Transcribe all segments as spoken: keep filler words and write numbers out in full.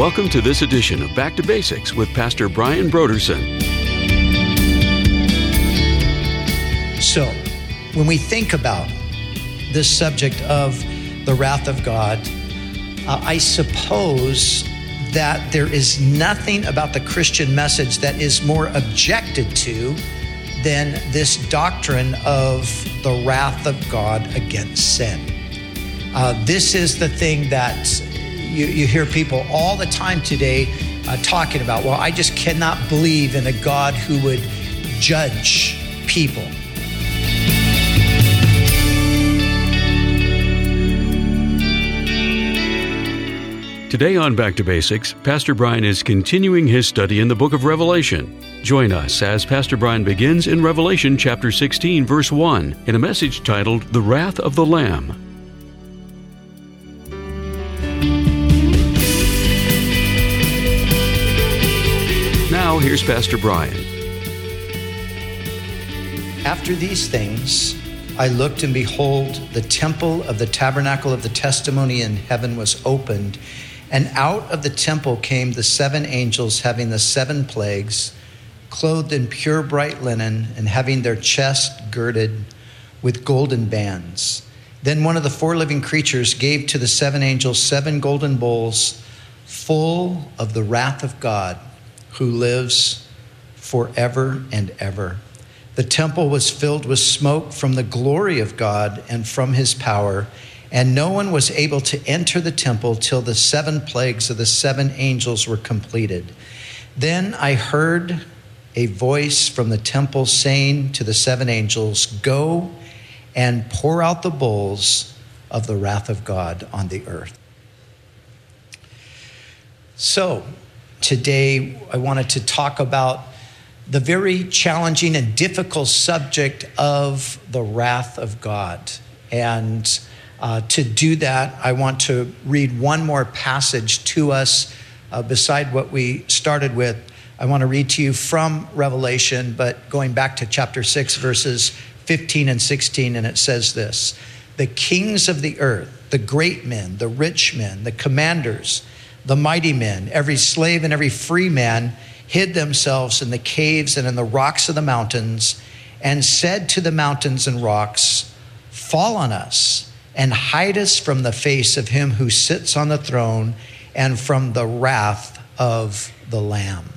Welcome to this edition of Back to Basics with Pastor Brian Brodersen. So, when we think about this subject of the wrath of God, uh, I suppose that there is nothing about the Christian message that is more objected to than this doctrine of the wrath of God against sin. Uh, this is the thing that you, you hear people all the time today uh, talking about. Well, I just cannot believe in a God who would judge people. Today on Back to Basics, Pastor Brian is continuing his study in the book of Revelation. Join us as Pastor Brian begins in Revelation chapter sixteen, verse one, in a message titled, The Wrath of the Lamb. Now, here's Pastor Brian. After these things, I looked, and behold, the temple of the tabernacle of the testimony in heaven was opened, and out of the temple came the seven angels having the seven plagues, clothed in pure bright linen, and having their chest girded with golden bands. Then one of the four living creatures gave to the seven angels seven golden bowls full of the wrath of God, who lives forever and ever. The temple was filled with smoke from the glory of God and from his power, and no one was able to enter the temple till the seven plagues of the seven angels were completed. Then I heard a voice from the temple saying to the seven angels, "Go and pour out the bowls of the wrath of God on the earth." So, today I wanted to talk about the very challenging and difficult subject of the wrath of God. And uh, to do that, I want to read one more passage to us uh, beside what we started with. I want to read to you from Revelation, but going back to chapter six, verses fifteen and sixteen, and it says this: "The kings of the earth, the great men, the rich men, the commanders, the mighty men, every slave and every free man, hid themselves in the caves and in the rocks of the mountains, and said to the mountains and rocks, 'Fall on us and hide us from the face of him who sits on the throne and from the wrath of the Lamb.'"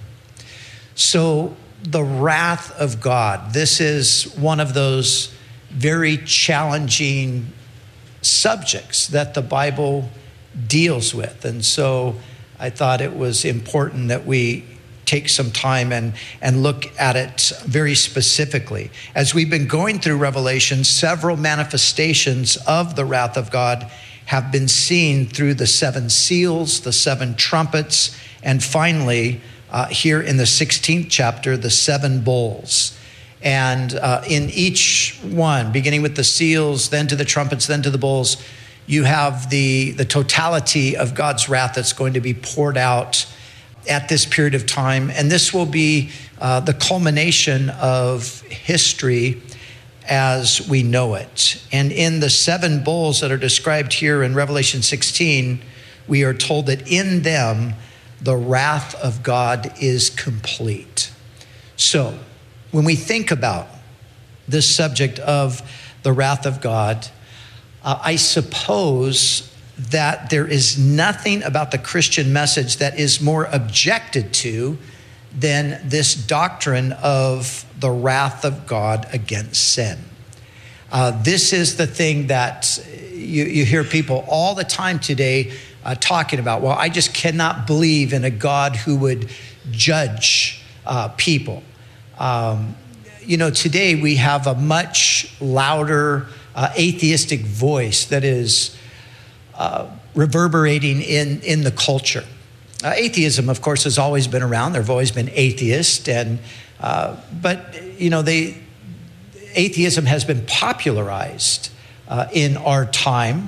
So the wrath of God, this is one of those very challenging subjects that the Bible deals with. And so I thought it was important that we take some time and, and look at it very specifically. As we've been going through Revelation, several manifestations of the wrath of God have been seen through the seven seals, the seven trumpets, and finally, uh, here in the sixteenth chapter, the seven bowls. And uh, in each one, beginning with the seals, then to the trumpets, then to the bowls, you have the, the totality of God's wrath that's going to be poured out at this period of time. And this will be uh, the culmination of history as we know it. And in the seven bowls that are described here in Revelation sixteen, we are told that in them, the wrath of God is complete. So when we think about this subject of the wrath of God, uh, I suppose that there is nothing about the Christian message that is more objected to than this doctrine of the wrath of God against sin. Uh, this is the thing that you, you hear people all the time today uh, talking about. Well, I just cannot believe in a God who would judge uh, people. Um, you know, today we have a much louder uh, atheistic voice that is Uh, reverberating in, in the culture. Uh, atheism, of course, has always been around. There have always been atheists, and uh, but you know, they atheism has been popularized uh, in our time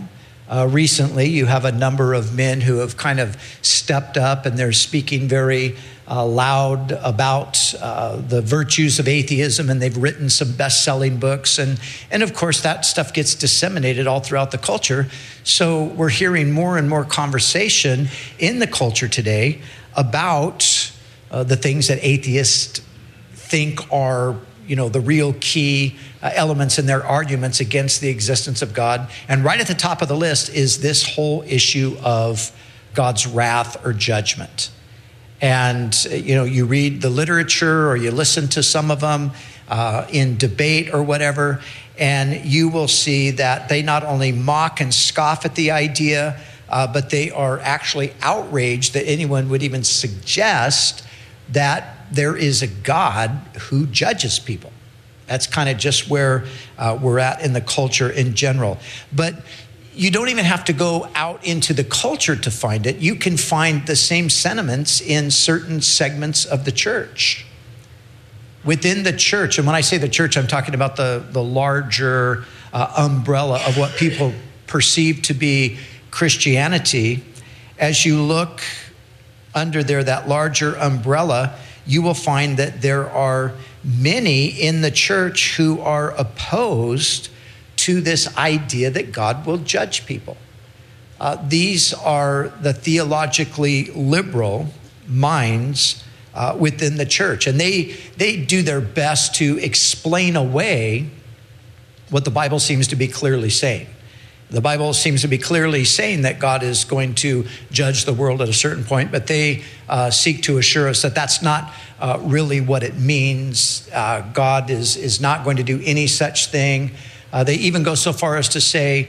Uh, recently, you have a number of men who have kind of stepped up and they're speaking very uh, loud about uh, the virtues of atheism, and they've written some best-selling books. And, and of course, that stuff gets disseminated all throughout the culture. So we're hearing more and more conversation in the culture today about uh, the things that atheists think are, you know, the real key uh, elements in their arguments against the existence of God. And right at the top of the list is this whole issue of God's wrath or judgment. And, you know, you read the literature or you listen to some of them uh, in debate or whatever, and you will see that they not only mock and scoff at the idea, uh, but they are actually outraged that anyone would even suggest that there is a God who judges people. That's kind of just where uh, we're at in the culture in general. But you don't even have to go out into the culture to find it. You can find the same sentiments in certain segments of the church. Within the church, and when I say the church, I'm talking about the, the larger uh, umbrella of what people perceive to be Christianity. As you look under there, that larger umbrella, you will find that there are many in the church who are opposed to this idea that God will judge people. Uh, these are the theologically liberal minds uh, within the church, and they they do their best to explain away what the Bible seems to be clearly saying. The Bible seems to be clearly saying that God is going to judge the world at a certain point, but they uh, seek to assure us that that's not uh, really what it means. Uh, God is, is not going to do any such thing. Uh, they even go so far as to say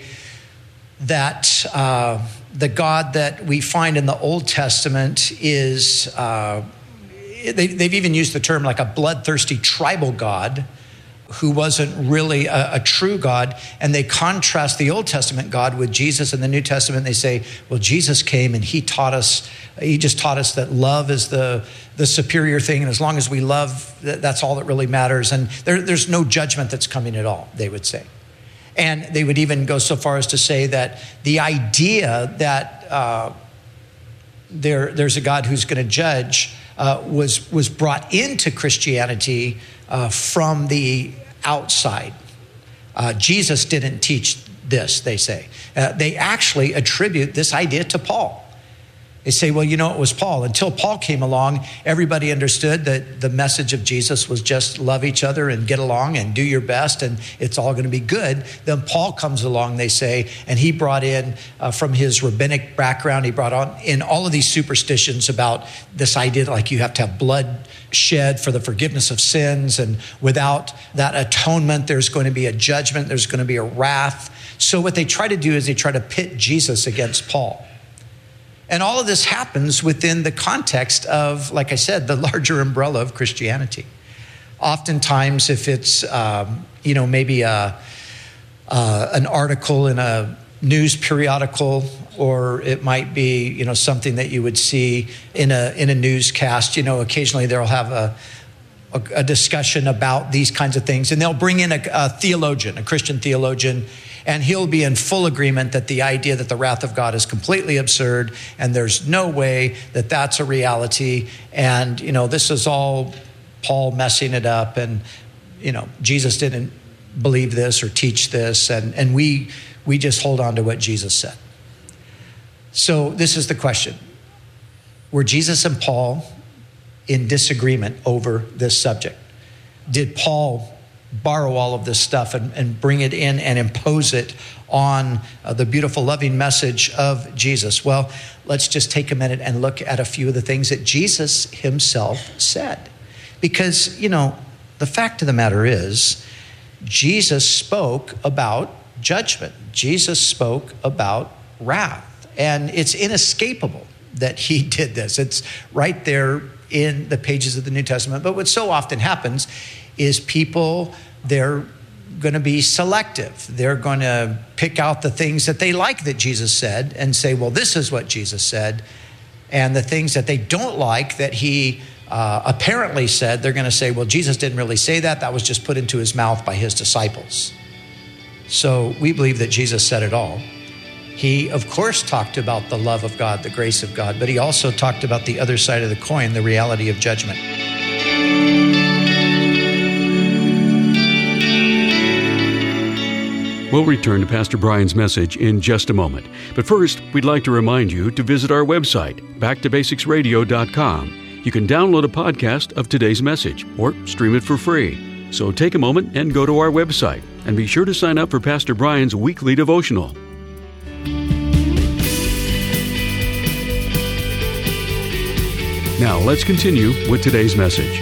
that uh, the God that we find in the Old Testament is, uh, they, they've even used the term like a bloodthirsty tribal God who wasn't really a, a true God. And they contrast the Old Testament God with Jesus in the New Testament. They say, well, Jesus came and he taught us, he just taught us that love is the, the superior thing. And as long as we love, that's all that really matters. And there, there's no judgment that's coming at all, they would say. And they would even go so far as to say that the idea that uh, there, there's a God who's going to judge uh, was, was brought into Christianity uh, from the outside. Uh, Jesus didn't teach this, they say. Uh, they actually attribute this idea to Paul. They say, well, you know, it was Paul. Until Paul came along, everybody understood that the message of Jesus was just love each other and get along and do your best and it's all going to be good. Then Paul comes along, they say, and he brought in uh, from his rabbinic background, he brought on in all of these superstitions about this idea that like you have to have blood shed for the forgiveness of sins, and without that atonement, there's going to be a judgment, there's going to be a wrath. So what they try to do is they try to pit Jesus against Paul. And all of this happens within the context of, like I said, the larger umbrella of Christianity. Oftentimes, if it's, um, you know, maybe a, uh, an article in a news periodical, or it might be, you know, something that you would see in a in a newscast, you know, occasionally they'll have a, a, a discussion about these kinds of things. And they'll bring in a, a theologian, a Christian theologian, and he'll be in full agreement that the idea that the wrath of God is completely absurd and there's no way that that's a reality. And, you know, this is all Paul messing it up. And, you know, Jesus didn't believe this or teach this. And, and we, we just hold on to what Jesus said. So this is the question. Were Jesus and Paul in disagreement over this subject? Did Paul borrow all of this stuff and, and bring it in and impose it on uh, the beautiful, loving message of Jesus? Well, let's just take a minute and look at a few of the things that Jesus himself said. Because, you know, the fact of the matter is, Jesus spoke about judgment. Jesus spoke about wrath. And it's inescapable that he did this. It's right there in the pages of the New Testament. But what so often happens is people, they're going to be selective. They're going to pick out the things that they like that Jesus said and say, well, this is what Jesus said. And the things that they don't like that he uh, apparently said, they're going to say, well, Jesus didn't really say that. That was just put into his mouth by his disciples. So we believe that Jesus said it all. He, of course, talked about the love of God, the grace of God, but he also talked about the other side of the coin, the reality of judgment. We'll return to Pastor Brian's message in just a moment. But first, we'd like to remind you to visit our website, back to basics radio dot com. You can download a podcast of today's message or stream it for free. So take a moment and go to our website. And be sure to sign up for Pastor Brian's weekly devotional. Now, let's continue with today's message.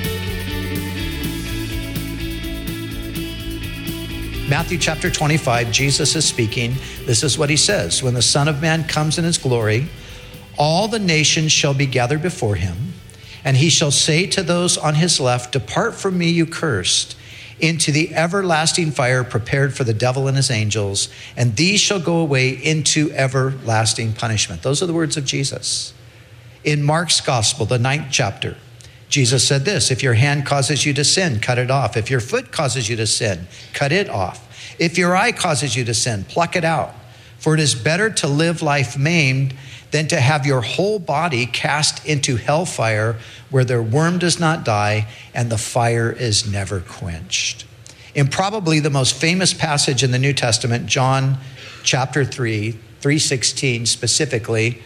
Matthew chapter twenty-five, Jesus is speaking. This is what he says. When the Son of Man comes in his glory, all the nations shall be gathered before him, and he shall say to those on his left, depart from me, you cursed, into the everlasting fire prepared for the devil and his angels, and these shall go away into everlasting punishment. Those are the words of Jesus. In Mark's gospel, the ninth chapter, Jesus said this, if your hand causes you to sin, cut it off. If your foot causes you to sin, cut it off. If your eye causes you to sin, pluck it out. For it is better to live life maimed than to have your whole body cast into hellfire, where their worm does not die and the fire is never quenched. In probably the most famous passage in the New Testament, John chapter three, three sixteen specifically,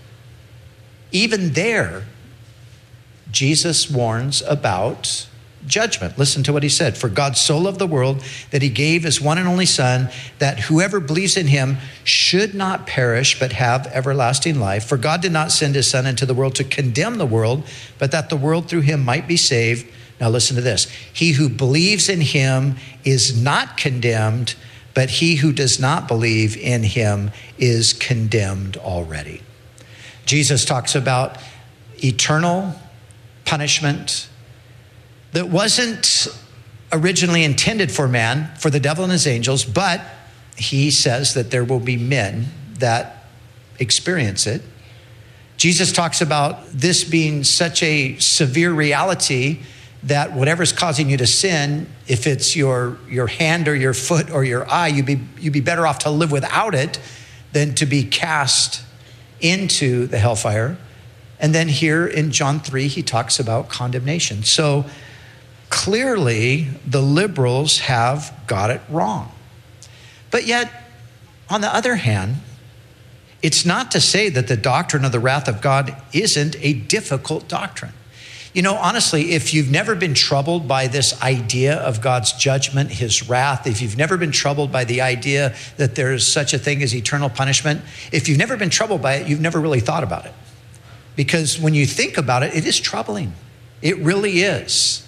even there, Jesus warns about judgment. Listen to what he said. For God so loved the world that he gave his one and only Son, that whoever believes in him should not perish, but have everlasting life. For God did not send his Son into the world to condemn the world, but that the world through him might be saved. Now listen to this. He who believes in him is not condemned, but he who does not believe in him is condemned already. Jesus talks about eternal punishment that wasn't originally intended for man, for the devil and his angels, but he says that there will be men that experience it. Jesus talks about this being such a severe reality that whatever's causing you to sin, if it's your, your hand or your foot or your eye, you'd be, you'd be better off to live without it than to be cast into the hellfire. And then here in John three, he talks about condemnation. So clearly the liberals have got it wrong. But yet, on the other hand, it's not to say that the doctrine of the wrath of God isn't a difficult doctrine. You know, honestly, if you've never been troubled by this idea of God's judgment, his wrath, if you've never been troubled by the idea that there's such a thing as eternal punishment, if you've never been troubled by it, you've never really thought about it. Because when you think about it, it is troubling. It really is.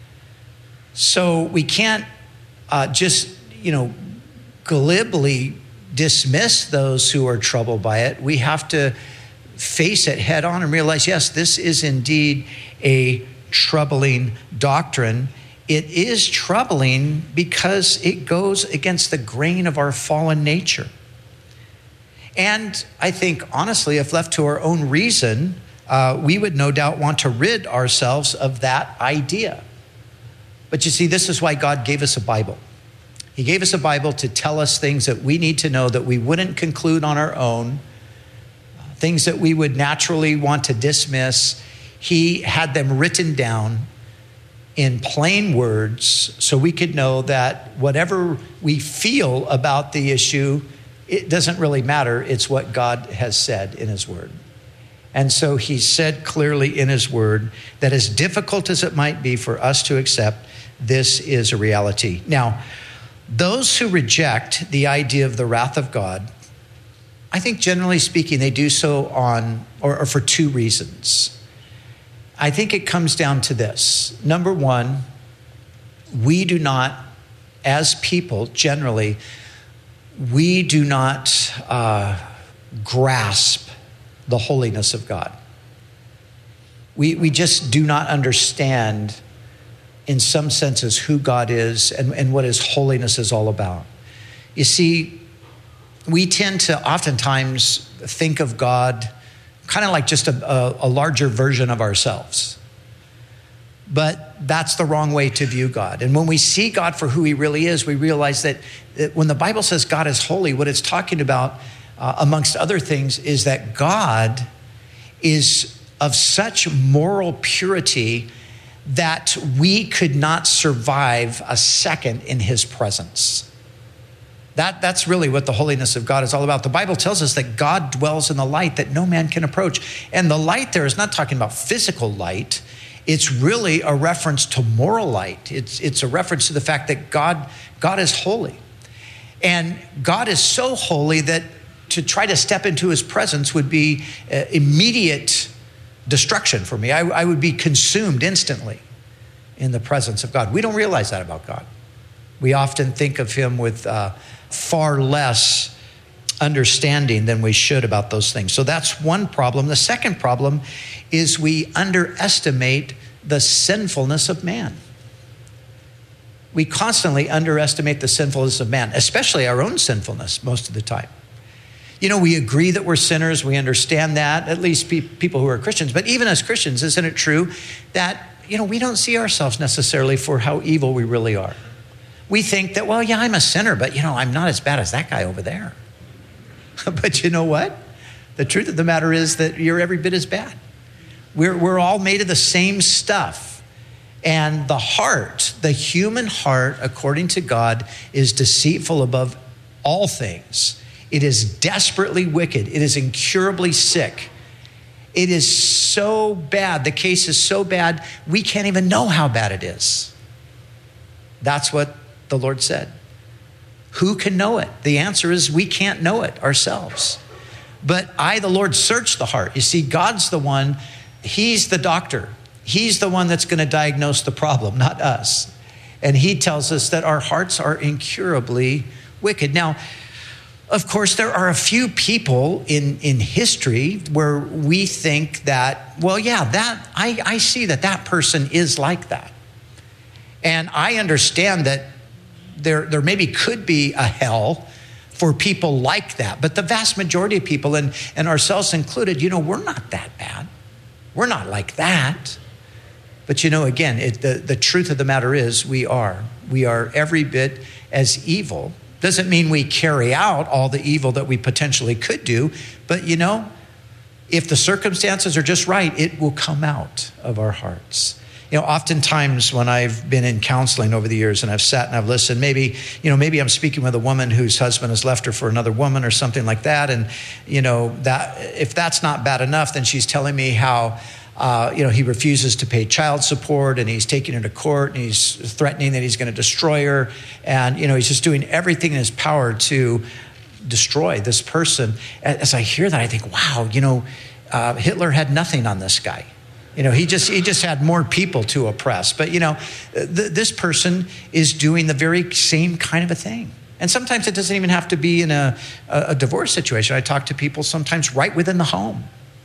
So we can't uh, just, you know, glibly dismiss those who are troubled by it. We have to face it head on and realize, yes, this is indeed a troubling doctrine. It is troubling because it goes against the grain of our fallen nature. And I think, honestly, if left to our own reason, uh, we would no doubt want to rid ourselves of that idea. But you see, this is why God gave us a Bible. He gave us a Bible to tell us things that we need to know that we wouldn't conclude on our own, things that we would naturally want to dismiss. He had them written down in plain words so we could know that whatever we feel about the issue, it doesn't really matter. It's what God has said in his word. And so he said clearly in his word that as difficult as it might be for us to accept, this is a reality. Now, those who reject the idea of the wrath of God, I think generally speaking, they do so on or, or for two reasons. I think it comes down to this. Number one, we do not, as people generally, we do not uh, grasp the holiness of God. We, we just do not understand, in some senses, who God is and, and what his holiness is all about. You see, we tend to oftentimes think of God kind of like just a, a, a larger version of ourselves. But that's the wrong way to view God. And when we see God for who he really is, we realize that, that when the Bible says God is holy, what it's talking about uh, amongst other things, is that God is of such moral purity that we could not survive a second in his presence. That, that's really what the holiness of God is all about. The Bible tells us that God dwells in the light that no man can approach. And the light there is not talking about physical light. It's really a reference to moral light. It's, it's a reference to the fact that God, God is holy. And God is so holy that to try to step into his presence would be uh, immediate destruction for me. I, I would be consumed instantly in the presence of God. We don't realize that about God. We often think of him with uh, far less understanding than we should about those things. So that's one problem. The second problem is we underestimate the sinfulness of man. We constantly underestimate the sinfulness of man, especially our own sinfulness most of the time. You know, we agree that we're sinners. We understand that, at least pe- people who are Christians. But even as Christians, isn't it true that, you know, we don't see ourselves necessarily for how evil we really are? We think that, well, yeah, I'm a sinner, but, you know, I'm not as bad as that guy over there. But you know what? The truth of the matter is that you're every bit as bad. We're, we're all made of the same stuff. And the heart, the human heart, according to God, is deceitful above all things. It is desperately wicked. It is incurably sick. It is so bad. The case is so bad, we can't even know how bad it is. That's what the Lord said. Who can know it? The answer is we can't know it ourselves. But I, the Lord, search the heart. You see, God's the one, he's the doctor. He's the one that's going to diagnose the problem, not us. And he tells us that our hearts are incurably wicked. Now, of course, there are a few people in, in history where we think that, well, yeah, that I, I see that that person is like that. And I understand that there, there maybe could be a hell for people like that. But the vast majority of people, and, and ourselves included, you know, we're not that bad. We're not like that. But, you know, again, it, the, the truth of the matter is we are. We are every bit as evil. Doesn't mean we carry out all the evil that we potentially could do. But, you know, if the circumstances are just right, it will come out of our hearts. You know, oftentimes when I've been in counseling over the years and I've sat and I've listened, maybe, you know, maybe I'm speaking with a woman whose husband has left her for another woman or something like that. And, you know, that if that's not bad enough, then she's telling me how, uh, you know, he refuses to pay child support and he's taking her to court and he's threatening that he's going to destroy her. And, you know, he's just doing everything in his power to destroy this person. As I hear that, I think, wow, you know, uh, Hitler had nothing on this guy. You know, he just he just had more people to oppress. But, you know, th- this person is doing the very same kind of a thing. And sometimes it doesn't even have to be in a, a, a divorce situation. I talk to people sometimes right within the home.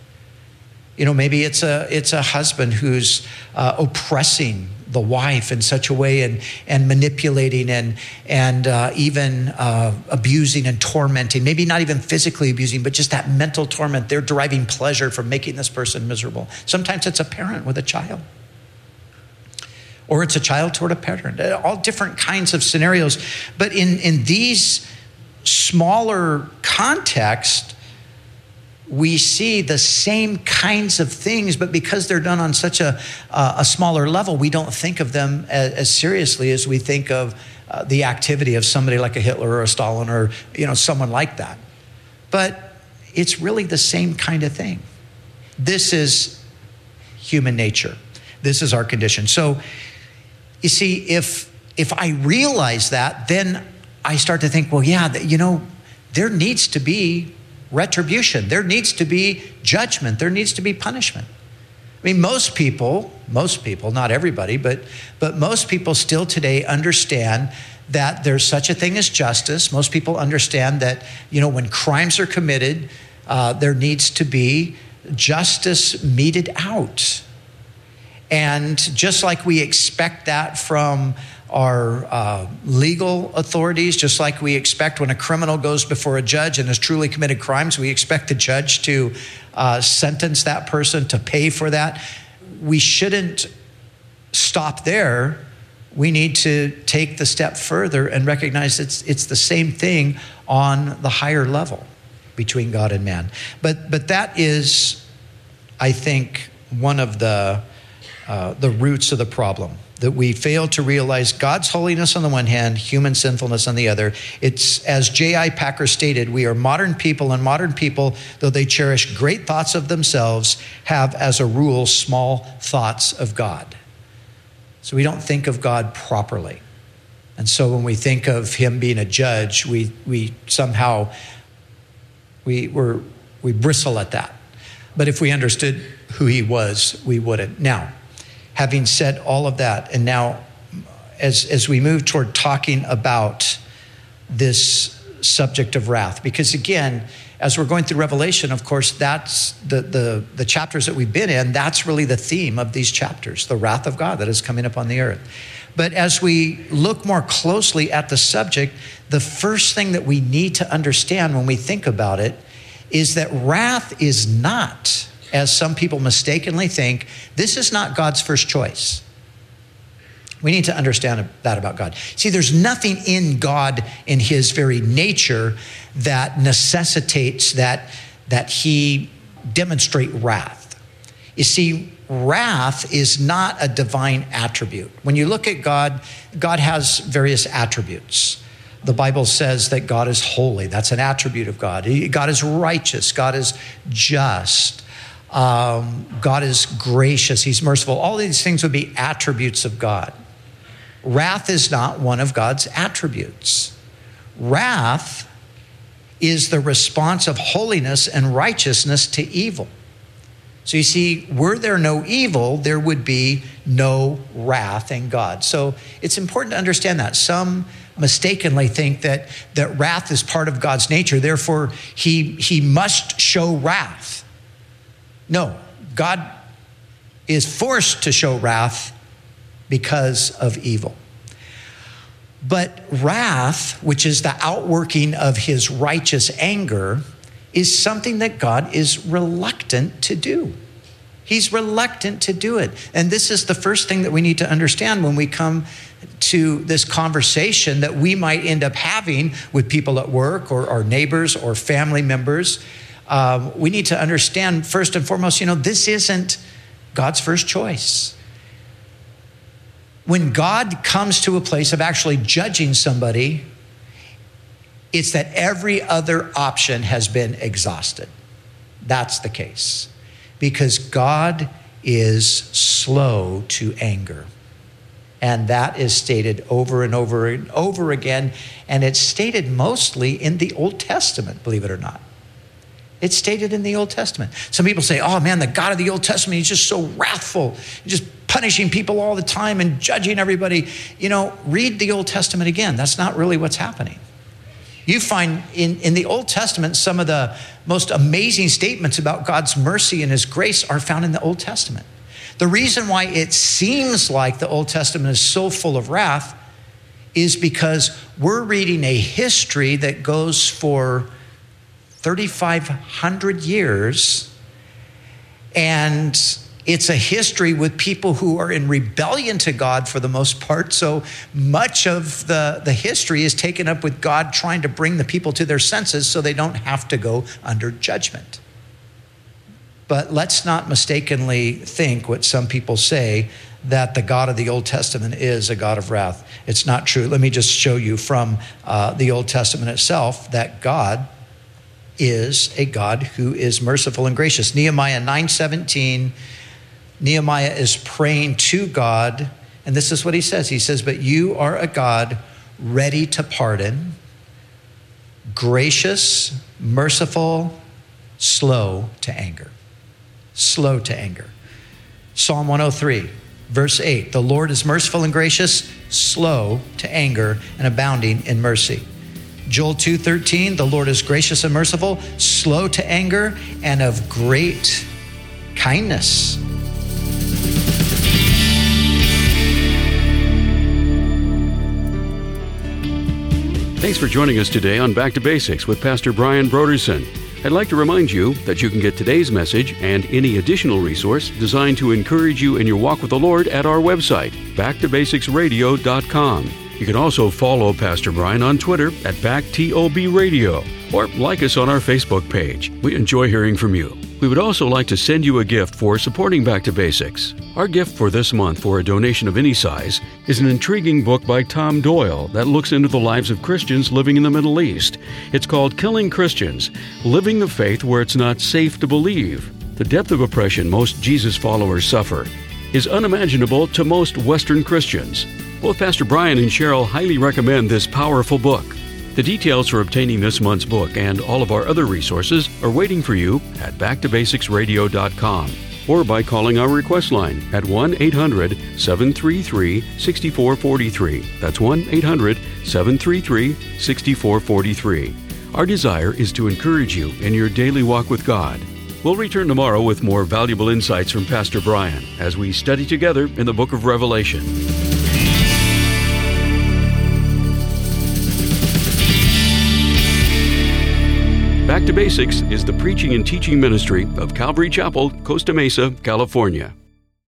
You know, maybe it's a it's a husband who's uh, oppressing the wife in such a way and and manipulating and and uh, even uh, abusing and tormenting. Maybe not even physically abusing, but just that mental torment. They're deriving pleasure from making this person miserable. Sometimes it's a parent with a child. Or it's a child toward a parent. All different kinds of scenarios. But in, in these smaller contexts, we see the same kinds of things, but because they're done on such a uh, a smaller level, we don't think of them as, as seriously as we think of uh, the activity of somebody like a Hitler or a Stalin or, you know, someone like that. But it's really the same kind of thing. This is human nature. This is our condition. So, you see, if if I realize that, then I start to think, well, yeah, you know, there needs to be retribution. There needs to be judgment. There needs to be punishment. I mean, most people, most people, not everybody, but but most people still today understand that there's such a thing as justice. Most people understand that, you know, when crimes are committed, uh, there needs to be justice meted out. And just like we expect that from our uh, legal authorities, just like we expect when a criminal goes before a judge and has truly committed crimes, we expect the judge to uh, sentence that person, to pay for that. We shouldn't stop there. We need to take the step further and recognize it's it's the same thing on the higher level. between God and man. But but that is, I think, one of the uh, the roots of the problem, that we fail to realize God's holiness on the one hand, human sinfulness on the other. It's, as J I Packer stated, we are modern people, and modern people, though they cherish great thoughts of themselves, have as a rule small thoughts of God. So we don't think of God properly. And so when we think of him being a judge, we we somehow, we we're, we bristle at that. But if we understood who he was, we wouldn't. Now, having said all of that, and now as, as we move toward talking about this subject of wrath, because again, as we're going through Revelation, of course, that's the, the, the chapters that we've been in, that's really the theme of these chapters, the wrath of God that is coming upon the earth. But as we look more closely at the subject, the first thing that we need to understand when we think about it is that wrath is not, as some people mistakenly think, this is not God's first choice. We need to understand that about God. See, there's nothing in God, in his very nature, that necessitates that, that he demonstrate wrath. You see, wrath is not a divine attribute. When you look at God, God has various attributes. The Bible says that God is holy. That's an attribute of God. God is righteous. God is just. Um, God is gracious. He's merciful. All these things would be attributes of God. Wrath is not one of God's attributes. Wrath is the response of holiness and righteousness to evil. So you see, were there no evil, there would be no wrath in God. So it's important to understand that. Some mistakenly think that, that wrath is part of God's nature, therefore he, he must show wrath. No, God is forced to show wrath because of evil. But wrath, which is the outworking of his righteous anger, is something that God is reluctant to do. He's reluctant to do it. And this is the first thing that we need to understand when we come to this conversation that we might end up having with people at work or our neighbors or family members. Um, we need to understand first and foremost, you know, this isn't God's first choice. When God comes to a place of actually judging somebody, it's that every other option has been exhausted. That's the case. Because God is slow to anger. And that is stated over and over and over again. And it's stated mostly in the Old Testament, believe it or not. It's stated in the Old Testament. Some people say, oh man, the God of the Old Testament, he's just so wrathful. He's just punishing people all the time and judging everybody. You know, read the Old Testament again. That's not really what's happening. You find in, in the Old Testament, some of the most amazing statements about God's mercy and his grace are found in the Old Testament. The reason why it seems like the Old Testament is so full of wrath is because we're reading a history that goes for thirty-five hundred years, and it's a history with people who are in rebellion to God for the most part. So much of the, the history is taken up with God trying to bring the people to their senses so they don't have to go under judgment. But let's not mistakenly think what some people say, that the God of the Old Testament is a God of wrath. It's not true. Let me just show you from uh, the Old Testament itself that God is a God who is merciful and gracious. Nehemiah nine seventeen, Nehemiah is praying to God, and this is what he says. He says, but you are a God ready to pardon, gracious, merciful, slow to anger. Slow to anger. Psalm one oh three, verse eight, the Lord is merciful and gracious, slow to anger, and abounding in mercy. Joel two thirteen, the Lord is gracious and merciful, slow to anger, and of great kindness. Thanks for joining us today on Back to Basics with Pastor Brian Broderson. I'd like to remind you that you can get today's message and any additional resource designed to encourage you in your walk with the Lord at our website, back to basics radio dot com. You can also follow Pastor Brian on Twitter at BackTOB Radio or like us on our Facebook page. We enjoy hearing from you. We would also like to send you a gift for supporting Back to Basics. Our gift for this month for a donation of any size is an intriguing book by Tom Doyle that looks into the lives of Christians living in the Middle East. It's called Killing Christians, Living the Faith Where It's Not Safe to Believe. The depth of oppression most Jesus followers suffer is unimaginable to most Western Christians. Both Pastor Brian and Cheryl highly recommend this powerful book. The details for obtaining this month's book and all of our other resources are waiting for you at back to basics radio dot com or by calling our request line at one eight hundred seven three three six four four three. That's one eight hundred seven three three six four four three. Our desire is to encourage you in your daily walk with God. We'll return tomorrow with more valuable insights from Pastor Brian as we study together in the book of Revelation. Back to Basics is the preaching and teaching ministry of Calvary Chapel, Costa Mesa, California.